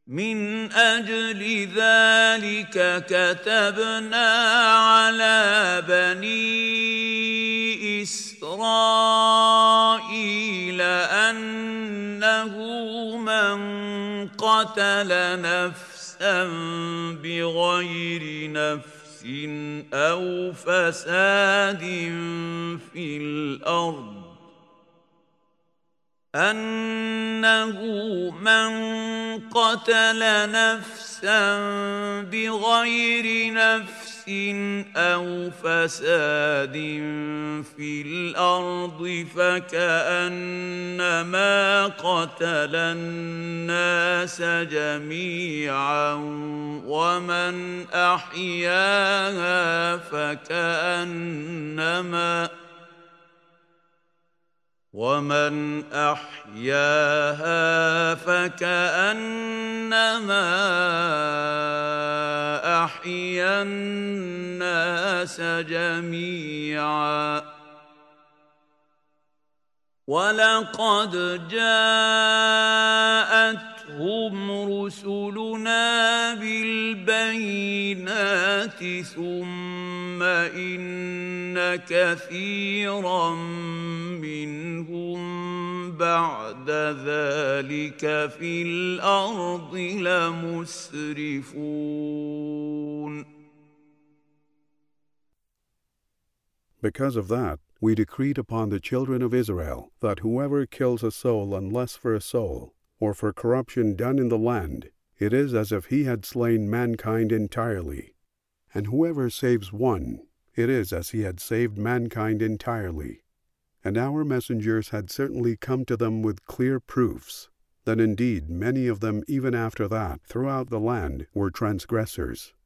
من أجل ذلك كتبنا على بني إسرائيل أنه من قتل نفسا بغير نفس أو فساد في الأرض أنه من قتل نفسا بغير نفس أو فساد في الأرض فكأنما قتل الناس جميعا ومن أحياها فكأنما أحيا الناس جميعا ولقد جاءتهم رسلنا بالبينات ثم إن كثيرا منهم بعد ذلك في الأرض لمسرفون. Because of that, we decreed upon the children of Israel that whoever kills a soul unless for a soul, or for corruption done in the land, it is as if he had slain mankind entirely. And whoever saves one, it is as he had saved mankind entirely. And our messengers had certainly come to them with clear proofs, that indeed many of them even after that throughout the land were transgressors.